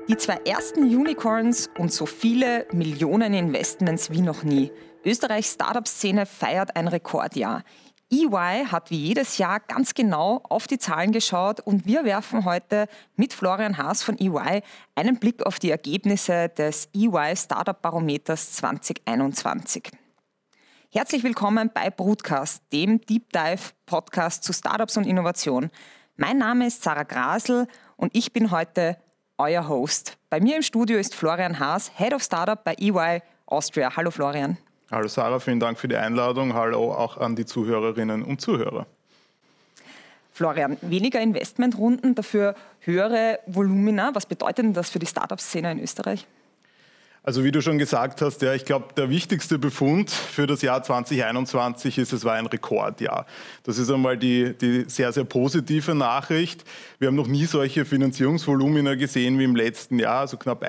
Die zwei ersten Unicorns und so viele Millionen Investments wie noch nie. Österreichs Startup-Szene feiert ein Rekordjahr. EY hat wie jedes Jahr ganz genau auf die Zahlen geschaut und wir werfen heute mit Florian Haas von EY einen Blick auf die Ergebnisse des EY Startup Barometers 2021. Herzlich willkommen bei Broadcast, dem Deep Dive Podcast zu Startups und Innovation. Mein Name ist Sarah Grasl und ich bin heute euer Host. Bei mir im Studio ist Florian Haas, Head of Startup bei EY Austria. Hallo Florian. Hallo Sarah, vielen Dank für die Einladung. Hallo auch an die Zuhörerinnen und Zuhörer. Florian, weniger Investmentrunden, dafür höhere Volumina. Was bedeutet denn das für die Startup-Szene in Österreich? Also wie du schon gesagt hast, ja, ich glaube, der wichtigste Befund für das Jahr 2021 ist, es war ein Rekordjahr. Das ist einmal die sehr, sehr positive Nachricht. Wir haben noch nie solche Finanzierungsvolumina gesehen wie im letzten Jahr, also knapp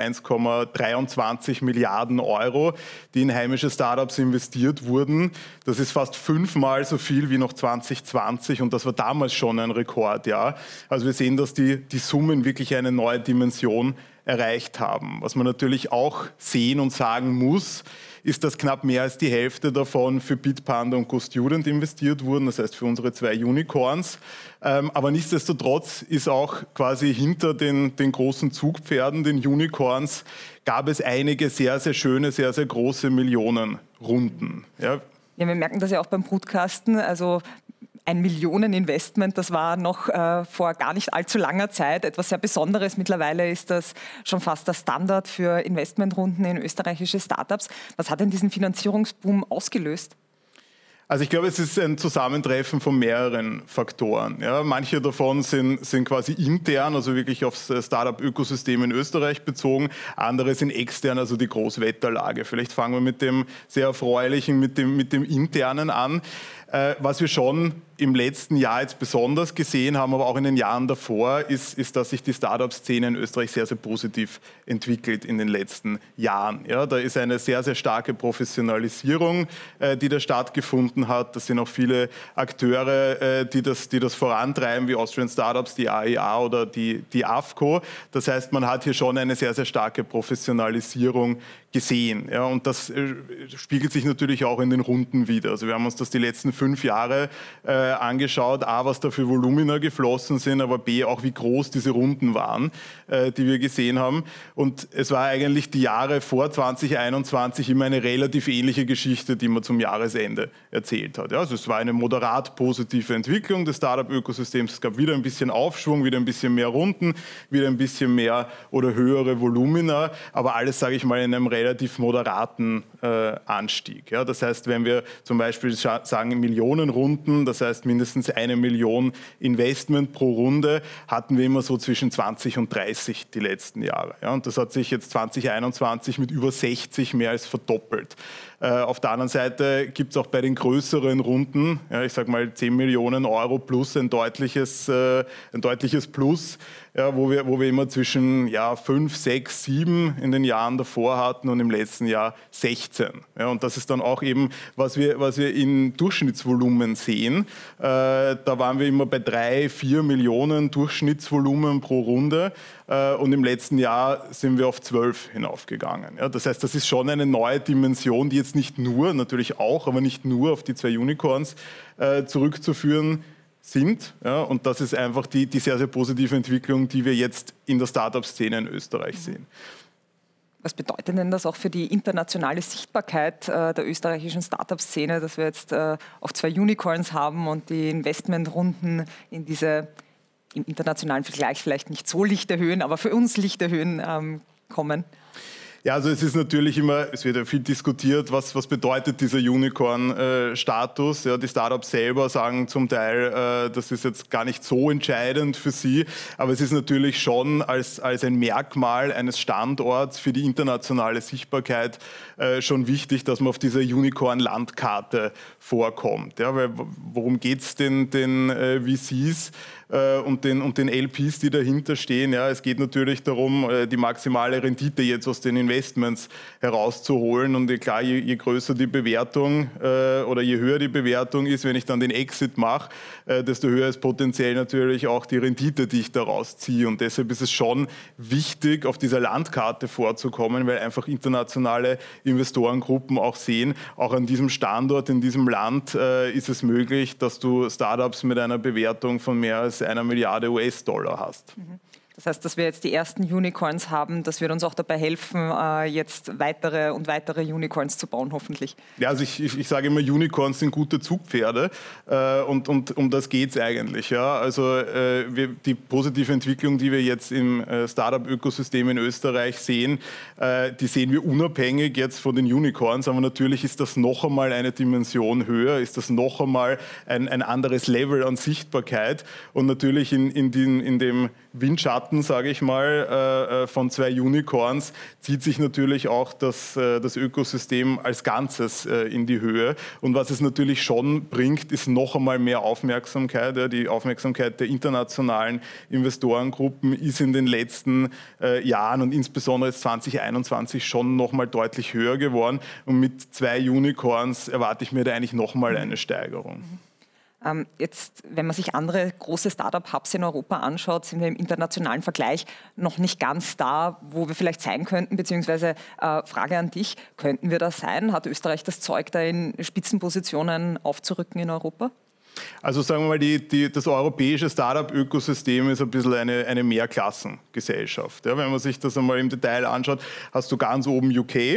1,23 Milliarden Euro, die in heimische Startups investiert wurden. Das ist fast 5-mal so viel wie noch 2020 und das war damals schon ein Rekordjahr. Also wir sehen, dass die Summen wirklich eine neue Dimension erreicht haben. Was man natürlich auch sehen und sagen muss, ist, dass knapp mehr als die Hälfte davon für Bitpanda und GoStudent investiert wurden, das heißt für unsere 2 Unicorns. Aber nichtsdestotrotz ist auch quasi hinter den großen Zugpferden, den Unicorns, gab es einige sehr, sehr schöne, sehr, sehr große Millionenrunden. Ja, wir merken das ja auch beim Broadcasten, also ein Millioneninvestment, das war noch vor gar nicht allzu langer Zeit etwas sehr Besonderes. Mittlerweile ist das schon fast der Standard für Investmentrunden in österreichische Startups. Was hat denn diesen Finanzierungsboom ausgelöst? Also ich glaube, es ist ein Zusammentreffen von mehreren Faktoren. Ja, manche davon sind quasi intern, also wirklich aufs Startup-Ökosystem in Österreich bezogen. Andere sind extern, also die Großwetterlage. Vielleicht fangen wir mit dem sehr erfreulichen, mit dem internen an. Was wir schon im letzten Jahr jetzt besonders gesehen haben, aber auch in den Jahren davor, ist, dass sich die Startup-Szene in Österreich sehr, sehr positiv entwickelt in den letzten Jahren. Ja, da ist eine sehr, sehr starke Professionalisierung, die da stattgefunden hat. Das sind auch viele Akteure, die das vorantreiben, wie Austrian Startups, die AIA oder die AFCO. Das heißt, man hat hier schon eine sehr, sehr starke Professionalisierung gesehen. Ja, und das spiegelt sich natürlich auch in den Runden wider. Also wir haben uns das die letzten 5 Jahre angeschaut, A, was da für Volumina geflossen sind, aber B, auch wie groß diese Runden waren, die wir gesehen haben. Und es war eigentlich die Jahre vor 2021 immer eine relativ ähnliche Geschichte, die man zum Jahresende erzählt hat. Ja, also es war eine moderat positive Entwicklung des Startup-Ökosystems. Es gab wieder ein bisschen Aufschwung, wieder ein bisschen mehr Runden, wieder ein bisschen mehr oder höhere Volumina, aber alles, sage ich mal, in einem relativ moderaten Anstieg. Ja, das heißt, wenn wir zum Beispiel sagen Millionenrunden, das heißt mindestens 1 Million Investment pro Runde, hatten wir immer so zwischen 20 und 30 die letzten Jahre. Ja, und das hat sich jetzt 2021 mit über 60 mehr als verdoppelt. Auf der anderen Seite gibt es auch bei den größeren Runden, ja, ich sage mal 10 Millionen Euro plus ein deutliches Plus, ja, wo wir immer zwischen 5, 6, 7 in den Jahren davor hatten und im letzten Jahr 16. Ja, und das ist dann auch eben, was wir in Durchschnittsvolumen sehen. Da waren wir immer bei 3, 4 Millionen Durchschnittsvolumen pro Runde. Und im letzten Jahr sind wir auf 12 hinaufgegangen. Ja, das heißt, das ist schon eine neue Dimension, die jetzt nicht nur, natürlich auch, aber nicht nur auf die 2 Unicorns zurückzuführen sind. Ja, und das ist einfach die sehr, sehr positive Entwicklung, die wir jetzt in der Startup-Szene in Österreich sehen. Was bedeutet denn das auch für die internationale Sichtbarkeit der österreichischen Startup-Szene, dass wir jetzt auch 2 Unicorns haben und die Investmentrunden in diese im internationalen Vergleich vielleicht nicht so Lichterhöhen, aber für uns Lichterhöhen kommen? Ja, also es ist natürlich immer, es wird ja viel diskutiert, was bedeutet dieser Unicorn-Status. Ja, die Startups selber sagen zum Teil, das ist jetzt gar nicht so entscheidend für sie, aber es ist natürlich schon als ein Merkmal eines Standorts für die internationale Sichtbarkeit schon wichtig, dass man auf dieser Unicorn-Landkarte vorkommt. Ja, weil worum geht es den VCs und den LPs, die dahinter stehen? Ja, es geht natürlich darum, die maximale Rendite jetzt aus den Investments herauszuholen. Und klar, je größer die Bewertung oder je höher die Bewertung ist, wenn ich dann den Exit mache, desto höher ist potenziell natürlich auch die Rendite, die ich daraus ziehe. Und deshalb ist es schon wichtig, auf dieser Landkarte vorzukommen, weil einfach internationale Investorengruppen auch sehen, auch an diesem Standort, in diesem Land ist es möglich, dass du Startups mit einer Bewertung von mehr als 1 Milliarde US-Dollar hast. Das heißt, dass wir jetzt die ersten Unicorns haben, das wird uns auch dabei helfen, jetzt weitere und weitere Unicorns zu bauen, hoffentlich. Ja, also ich sage immer, Unicorns sind gute Zugpferde und um das geht es eigentlich. Ja? Also die positive Entwicklung, die wir jetzt im Startup-Ökosystem in Österreich sehen, die sehen wir unabhängig jetzt von den Unicorns, aber natürlich ist das noch einmal eine Dimension höher, ist das noch einmal ein anderes Level an Sichtbarkeit und natürlich in dem Windschatten, sage ich mal, von 2 Unicorns zieht sich natürlich auch das Ökosystem als Ganzes in die Höhe. Und was es natürlich schon bringt, ist noch einmal mehr Aufmerksamkeit. Ja, die Aufmerksamkeit der internationalen Investorengruppen ist in den letzten Jahren und insbesondere jetzt 2021 schon noch mal deutlich höher geworden. Und mit 2 Unicorns erwarte ich mir da eigentlich noch mal eine Steigerung. Jetzt, wenn man sich andere große Startup-Hubs in Europa anschaut, sind wir im internationalen Vergleich noch nicht ganz da, wo wir vielleicht sein könnten, beziehungsweise Frage an dich, könnten wir das sein? Hat Österreich das Zeug, da in Spitzenpositionen aufzurücken in Europa? Also sagen wir mal, das europäische Startup-Ökosystem ist ein bisschen eine Mehrklassengesellschaft. Ja, wenn man sich das einmal im Detail anschaut, hast du ganz oben UK.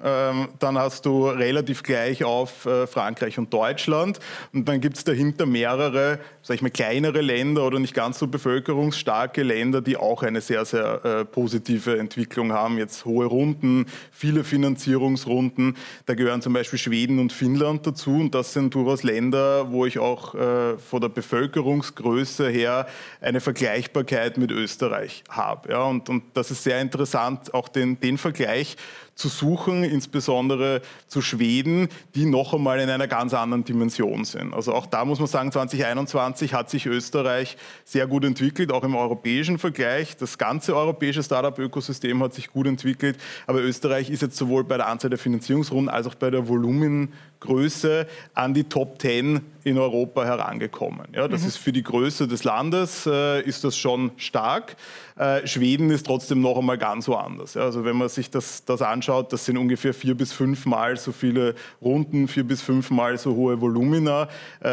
Dann hast du relativ gleich auf Frankreich und Deutschland und dann gibt es dahinter mehrere, sag ich mal, kleinere Länder oder nicht ganz so bevölkerungsstarke Länder, die auch eine sehr, sehr positive Entwicklung haben. Jetzt hohe Runden, viele Finanzierungsrunden, da gehören zum Beispiel Schweden und Finnland dazu und das sind durchaus Länder, wo ich auch von der Bevölkerungsgröße her eine Vergleichbarkeit mit Österreich habe. Ja, und das ist sehr interessant, auch den Vergleich zu suchen, insbesondere zu Schweden, die noch einmal in einer ganz anderen Dimension sind. Also auch da muss man sagen, 2021 hat sich Österreich sehr gut entwickelt, auch im europäischen Vergleich. Das ganze europäische Startup-Ökosystem hat sich gut entwickelt, aber Österreich ist jetzt sowohl bei der Anzahl der Finanzierungsrunden als auch bei der Volumengröße an die Top 10 in Europa herangekommen. Ja, das ist für die Größe des Landes ist das schon stark. Schweden ist trotzdem noch einmal ganz woanders. Ja, also wenn man sich das anschaut, das sind ungefähr 4 bis 5 Mal so viele Runden, 4 bis 5 Mal so hohe Volumina.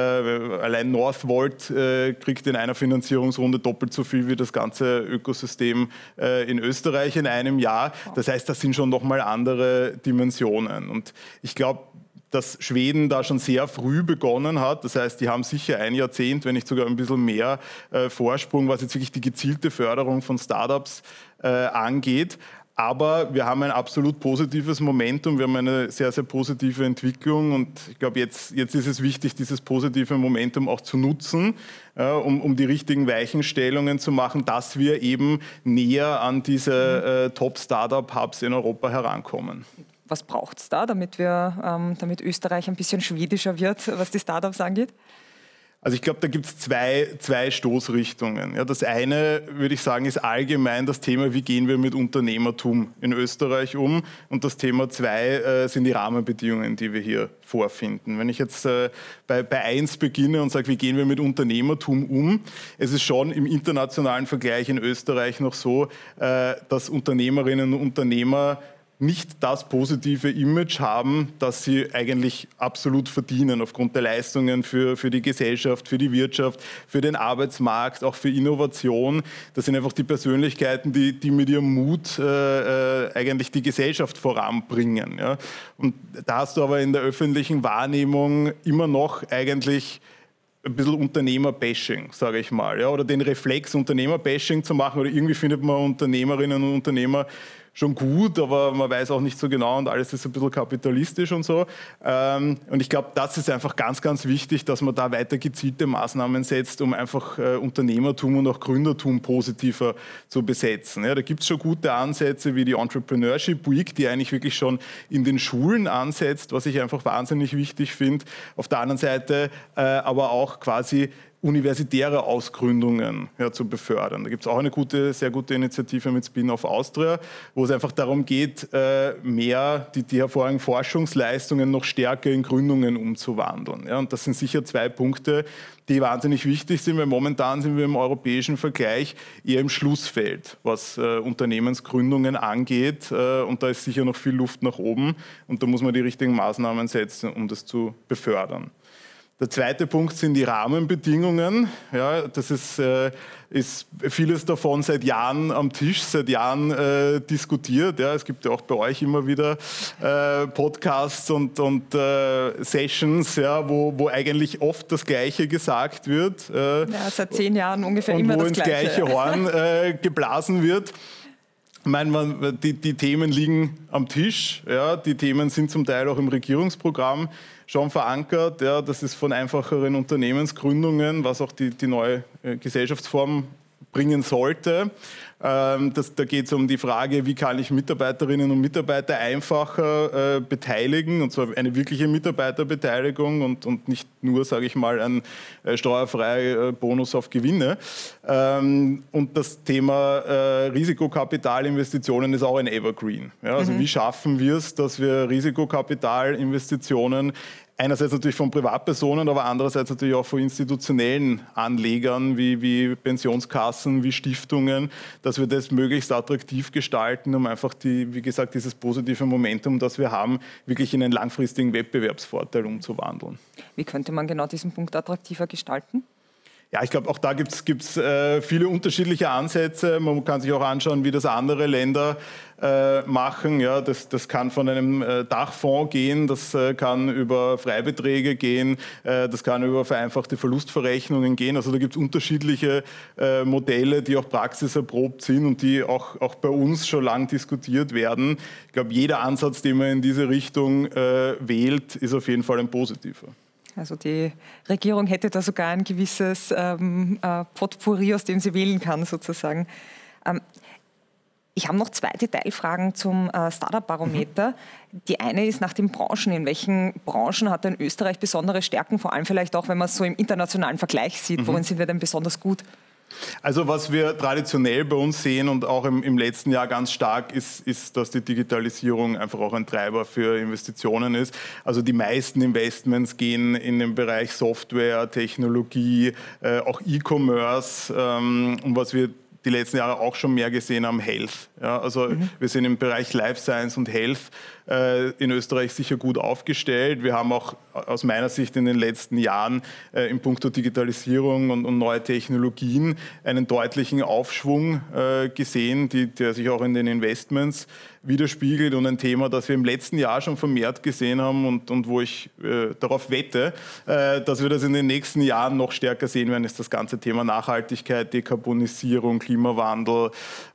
Allein Northvolt kriegt in einer Finanzierungsrunde doppelt so viel wie das ganze Ökosystem in Österreich in einem Jahr. Das heißt, das sind schon noch mal andere Dimensionen. Und ich glaube, dass Schweden da schon sehr früh begonnen hat. Das heißt, die haben sicher 1 Jahrzehnt, wenn nicht sogar ein bisschen mehr Vorsprung, was jetzt wirklich die gezielte Förderung von Startups angeht. Aber wir haben ein absolut positives Momentum, wir haben eine sehr, sehr positive Entwicklung und ich glaube, jetzt ist es wichtig, dieses positive Momentum auch zu nutzen, um die richtigen Weichenstellungen zu machen, dass wir eben näher an diese Top-Startup-Hubs in Europa herankommen. Was braucht es da, damit Österreich ein bisschen schwedischer wird, was die Startups angeht? Also ich glaube, da gibt es zwei Stoßrichtungen. Ja, das eine, würde ich sagen, ist allgemein das Thema, wie gehen wir mit Unternehmertum in Österreich um? Und das Thema 2 sind die Rahmenbedingungen, die wir hier vorfinden. Wenn ich jetzt bei 1 beginne und sage, wie gehen wir mit Unternehmertum um? Es ist schon im internationalen Vergleich in Österreich noch so, dass Unternehmerinnen und Unternehmer nicht das positive Image haben, das sie eigentlich absolut verdienen aufgrund der Leistungen für die Gesellschaft, für die Wirtschaft, für den Arbeitsmarkt, auch für Innovation. Das sind einfach die Persönlichkeiten, die mit ihrem Mut eigentlich die Gesellschaft voranbringen. Ja. Und da hast du aber in der öffentlichen Wahrnehmung immer noch eigentlich ein bisschen Unternehmer-Bashing, sage ich mal, ja, oder den Reflex, Unternehmer-Bashing zu machen, oder irgendwie findet man Unternehmerinnen und Unternehmer schon gut, aber man weiß auch nicht so genau und alles ist ein bisschen kapitalistisch und so. Und ich glaube, das ist einfach ganz, ganz wichtig, dass man da weiter gezielte Maßnahmen setzt, um einfach Unternehmertum und auch Gründertum positiver zu besetzen. Ja, da gibt es schon gute Ansätze wie die Entrepreneurship Week, die eigentlich wirklich schon in den Schulen ansetzt, was ich einfach wahnsinnig wichtig finde. Auf der anderen Seite aber auch quasi universitäre Ausgründungen zu befördern. Da gibt es auch eine sehr gute Initiative mit Spin-off Austria, wo es einfach darum geht, mehr die hervorragenden Forschungsleistungen noch stärker in Gründungen umzuwandeln. Ja, und das sind sicher 2 Punkte, die wahnsinnig wichtig sind, weil momentan sind wir im europäischen Vergleich eher im Schlussfeld, was Unternehmensgründungen angeht. Und da ist sicher noch viel Luft nach oben. Und da muss man die richtigen Maßnahmen setzen, um das zu befördern. Der zweite Punkt sind die Rahmenbedingungen. Ja, das ist vieles davon seit Jahren am Tisch, seit Jahren diskutiert. Ja, es gibt ja auch bei euch immer wieder Podcasts und Sessions, ja, wo eigentlich oft das Gleiche gesagt wird. Seit 10 Jahren ungefähr immer das Gleiche. Wo ins gleiche Horn geblasen wird. Ich meine, die Themen liegen am Tisch. Ja, die Themen sind zum Teil auch im Regierungsprogramm schon verankert. Ja, das ist von einfacheren Unternehmensgründungen, was auch die neue Gesellschaftsform bringen sollte. Da geht es um die Frage, wie kann ich Mitarbeiterinnen und Mitarbeiter einfacher beteiligen, und zwar eine wirkliche Mitarbeiterbeteiligung und nicht nur, sage ich mal, ein steuerfreier Bonus auf Gewinne. Und das Thema Risikokapitalinvestitionen ist auch ein Evergreen. Ja, also wie schaffen wir es, dass wir Risikokapitalinvestitionen einerseits natürlich von Privatpersonen, aber andererseits natürlich auch von institutionellen Anlegern wie Pensionskassen, wie Stiftungen, dass wir das möglichst attraktiv gestalten, um einfach wie gesagt, dieses positive Momentum, das wir haben, wirklich in einen langfristigen Wettbewerbsvorteil umzuwandeln. Wie könnte man genau diesen Punkt attraktiver gestalten? Ja, ich glaube, auch da gibt's viele unterschiedliche Ansätze. Man kann sich auch anschauen, wie das andere Länder machen. Ja, das kann von einem Dachfonds gehen, das kann über Freibeträge gehen, das kann über vereinfachte Verlustverrechnungen gehen. Also da gibt es unterschiedliche Modelle, die auch praxiserprobt sind und die auch bei uns schon lang diskutiert werden. Ich glaube, jeder Ansatz, den man in diese Richtung wählt, ist auf jeden Fall ein positiver. Also die Regierung hätte da sogar ein gewisses Potpourri, aus dem sie wählen kann, sozusagen. Ich habe noch 2 Detailfragen zum Startup-Barometer. Die eine ist nach den Branchen. In welchen Branchen hat denn Österreich besondere Stärken? Vor allem vielleicht auch, wenn man es so im internationalen Vergleich sieht. Worin sind wir denn besonders gut? Also was wir traditionell bei uns sehen und auch im letzten Jahr ganz stark ist, dass die Digitalisierung einfach auch ein Treiber für Investitionen ist. Also die meisten Investments gehen in den Bereich Software, Technologie, auch E-Commerce, und was wir die letzten Jahre auch schon mehr gesehen haben, Health. Ja, also wir sind im Bereich Life Science und Health in Österreich sicher gut aufgestellt. Wir haben auch aus meiner Sicht in den letzten Jahren in puncto Digitalisierung und neue Technologien einen deutlichen Aufschwung gesehen, der sich auch in den Investments widerspiegelt, und ein Thema, das wir im letzten Jahr schon vermehrt gesehen haben und wo ich darauf wette, dass wir das in den nächsten Jahren noch stärker sehen werden, ist das ganze Thema Nachhaltigkeit, Dekarbonisierung, Klimawandel,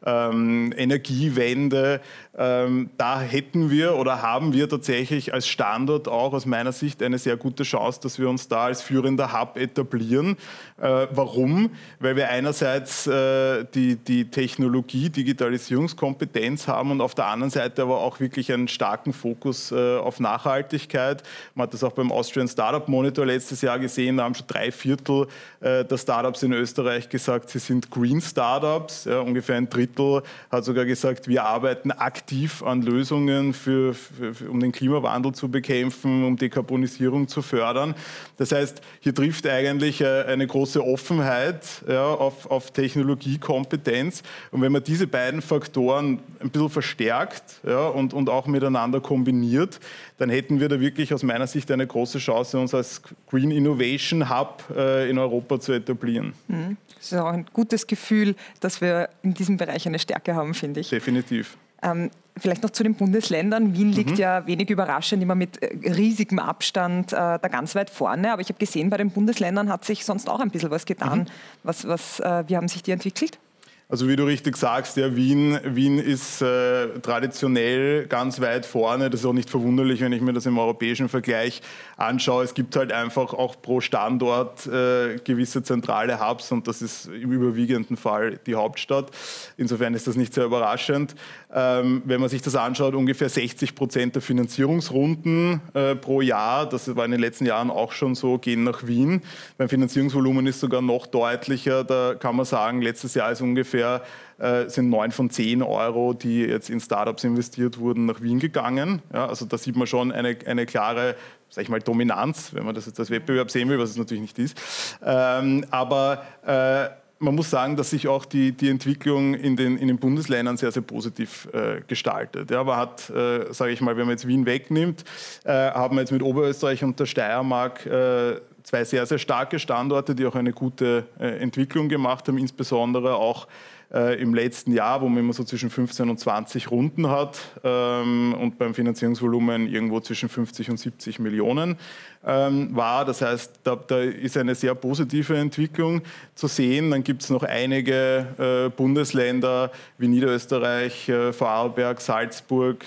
Energiewende. Da hätten wir oder haben wir tatsächlich als Standort auch aus meiner Sicht eine sehr gute Chance, dass wir uns da als führender Hub etablieren. Warum? Weil wir einerseits die Technologie, Digitalisierungskompetenz haben und auf der anderen Seite aber auch wirklich einen starken Fokus auf Nachhaltigkeit. Man hat das auch beim Austrian Startup Monitor letztes Jahr gesehen, da haben schon 3/4 der Startups in Österreich gesagt, sie sind Green Startups. Ja, ungefähr 1/3 hat sogar gesagt, wir arbeiten aktiv an Lösungen, um den Klimawandel zu bekämpfen, um Dekarbonisierung zu fördern. Das heißt, hier trifft eigentlich eine große Offenheit auf Technologiekompetenz. Und wenn man diese beiden Faktoren ein bisschen verstärkt und auch miteinander kombiniert, dann hätten wir da wirklich aus meiner Sicht eine große Chance, uns als Green Innovation Hub in Europa zu etablieren. Das ist auch ein gutes Gefühl, dass wir in diesem Bereich eine Stärke haben, finde ich. Definitiv. Vielleicht noch zu den Bundesländern. Wien liegt ja wenig überraschend immer mit riesigem Abstand da ganz weit vorne. Aber ich habe gesehen, bei den Bundesländern hat sich sonst auch ein bisschen was getan. Wie haben sich die entwickelt? Also wie du richtig sagst, ja, Wien ist traditionell ganz weit vorne. Das ist auch nicht verwunderlich, wenn ich mir das im europäischen Vergleich anschaue. Es gibt halt einfach auch pro Standort gewisse zentrale Hubs und das ist im überwiegenden Fall die Hauptstadt. Insofern ist das nicht sehr überraschend. Wenn man sich das anschaut, ungefähr 60% der Finanzierungsrunden pro Jahr, das war in den letzten Jahren auch schon so, gehen nach Wien. Beim Finanzierungsvolumen ist sogar noch deutlicher. Da kann man sagen, letztes Jahr ist ungefähr sind 9 von 10 Euro, die jetzt in Startups investiert wurden, nach Wien gegangen. Ja, also da sieht man schon eine klare, sag ich mal, Dominanz, wenn man das jetzt als Wettbewerb sehen will, was es natürlich nicht ist. Aber man muss sagen, dass sich auch die Entwicklung in den Bundesländern sehr, sehr positiv gestaltet. Ja, man hat, sage ich mal, wenn man jetzt Wien wegnimmt, haben wir jetzt mit Oberösterreich und der Steiermark zwei sehr, sehr starke Standorte, die auch eine gute Entwicklung gemacht haben, insbesondere auch im letzten Jahr, wo man immer so zwischen 15 und 20 Runden hat und beim Finanzierungsvolumen irgendwo zwischen 50 und 70 Millionen war. Das heißt, da ist eine sehr positive Entwicklung zu sehen. Dann gibt es noch einige Bundesländer wie Niederösterreich, Vorarlberg, Salzburg,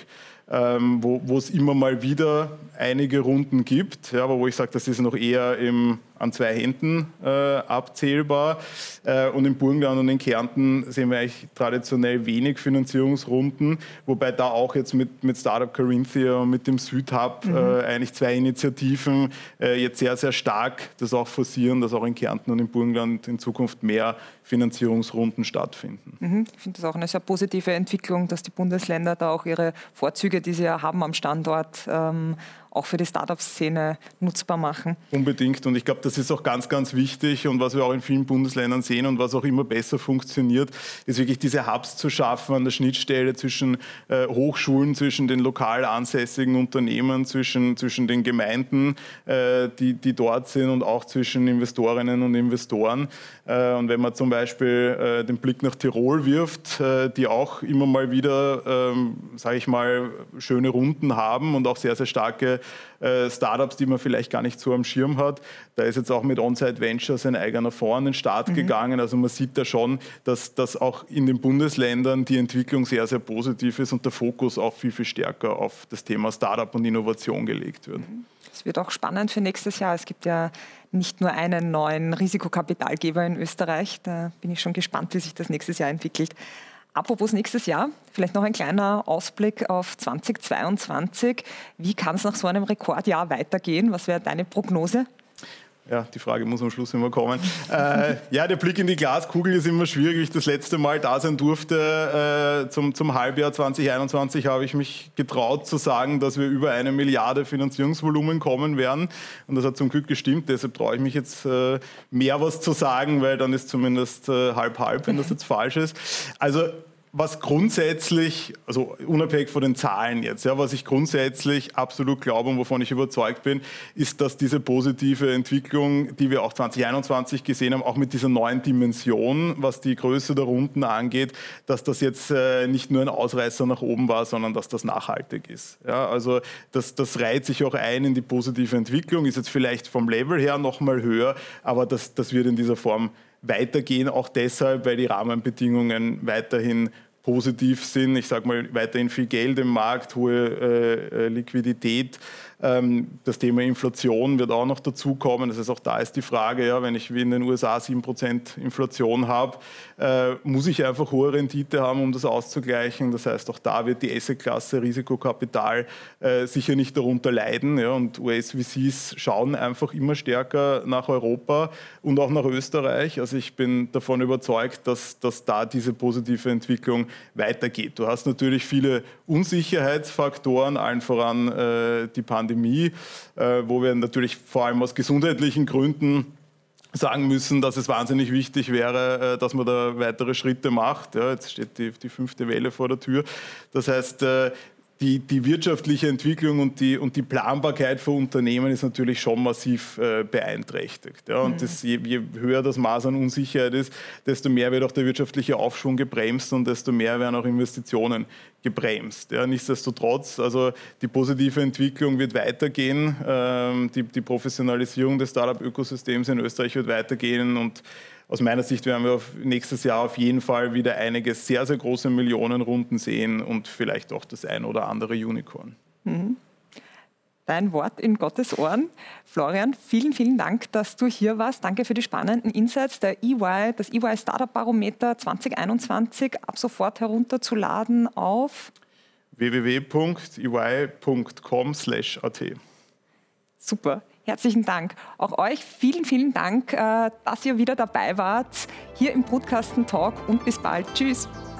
wo es immer mal wieder einige Runden gibt, ja, aber wo ich sage, das ist noch eher an 2 Händen abzählbar. Und im Burgenland und in Kärnten sehen wir eigentlich traditionell wenig Finanzierungsrunden, wobei da auch jetzt mit Startup Carinthia und mit dem Südhub eigentlich 2 Initiativen jetzt sehr, sehr stark das auch forcieren, dass auch in Kärnten und im Burgenland in Zukunft mehr Finanzierungsrunden stattfinden. Ich finde das auch eine sehr positive Entwicklung, dass die Bundesländer da auch ihre Vorzüge, die sie ja haben am Standort, auch für die Startup-Szene nutzbar machen. Unbedingt. Und ich glaube, das ist auch ganz, ganz wichtig. Und was wir auch in vielen Bundesländern sehen und was auch immer besser funktioniert, ist wirklich diese Hubs zu schaffen an der Schnittstelle zwischen Hochschulen, zwischen den lokal ansässigen Unternehmen, zwischen den Gemeinden, die dort sind und auch zwischen Investorinnen und Investoren. Und wenn man zum Beispiel den Blick nach Tirol wirft, die auch immer mal wieder, sage ich mal, schöne Runden haben und auch sehr, sehr starke Startups, die man vielleicht gar nicht so am Schirm hat. Da ist jetzt auch mit On-Site Ventures ein eigener Fonds an den Start gegangen. Also man sieht da schon, dass auch in den Bundesländern die Entwicklung sehr, sehr positiv ist und der Fokus auch viel, viel stärker auf das Thema Startup und Innovation gelegt wird. Es wird auch spannend für nächstes Jahr. Es gibt ja nicht nur einen neuen Risikokapitalgeber in Österreich. Da bin ich schon gespannt, wie sich das nächstes Jahr entwickelt. Apropos nächstes Jahr, vielleicht noch ein kleiner Ausblick auf 2022. Wie kann es nach so einem Rekordjahr weitergehen? Was wäre deine Prognose? Ja, die Frage muss am Schluss immer kommen. Ja, der Blick in die Glaskugel ist immer schwierig. Wie ich das letzte Mal da sein durfte, zum Halbjahr 2021, habe ich mich getraut zu sagen, dass wir über 1 Milliarde Finanzierungsvolumen kommen werden. Und das hat zum Glück gestimmt. Deshalb traue ich mich jetzt mehr was zu sagen, weil dann ist zumindest halb, wenn das jetzt falsch ist. Also was grundsätzlich, also unabhängig von den Zahlen jetzt, ja, was ich grundsätzlich absolut glaube und wovon ich überzeugt bin, ist, dass diese positive Entwicklung, die wir auch 2021 gesehen haben, auch mit dieser neuen Dimension, was die Größe der Runden angeht, dass das jetzt nicht nur ein Ausreißer nach oben war, sondern dass das nachhaltig ist. Ja, also das reiht sich auch ein in die positive Entwicklung, ist jetzt vielleicht vom Level her noch mal höher, aber das wird in dieser Form weitergehen, auch deshalb, weil die Rahmenbedingungen weiterhin positiv sind. Ich sage mal, weiterhin viel Geld im Markt, hohe Liquidität. Das Thema Inflation wird auch noch dazukommen. Das heißt, auch da ist die Frage, ja, wenn ich wie in den USA 7% Inflation habe, muss ich einfach hohe Rendite haben, um das auszugleichen. Das heißt, auch da wird die Assetklasse Risikokapital sicher nicht darunter leiden. Ja, und US-VCs schauen einfach immer stärker nach Europa und auch nach Österreich. Also ich bin davon überzeugt, dass da diese positive Entwicklung weitergeht. Du hast natürlich viele Unsicherheitsfaktoren, allen voran die Pandemie, wo wir natürlich vor allem aus gesundheitlichen Gründen sagen müssen, dass es wahnsinnig wichtig wäre, dass man da weitere Schritte macht. Ja, jetzt steht die 5. Welle vor der Tür. Das heißt, die wirtschaftliche Entwicklung und die Planbarkeit für Unternehmen ist natürlich schon massiv beeinträchtigt. Ja, und je höher das Maß an Unsicherheit ist, desto mehr wird auch der wirtschaftliche Aufschwung gebremst und desto mehr werden auch Investitionen gebremst. Ja, nichtsdestotrotz, also die positive Entwicklung wird weitergehen, die Professionalisierung des Startup-Ökosystems in Österreich wird weitergehen und aus meiner Sicht werden wir nächstes Jahr auf jeden Fall wieder einige sehr, sehr große Millionenrunden sehen und vielleicht auch das ein oder andere Unicorn. Dein Wort in Gottes Ohren. Florian, vielen, vielen Dank, dass du hier warst. Danke für die spannenden Insights. Das EY Startup Barometer 2021 ab sofort herunterzuladen auf www.ey.com/at. Super, herzlichen Dank. Auch euch vielen, vielen Dank, dass ihr wieder dabei wart hier im Brutkasten Talk und bis bald. Tschüss.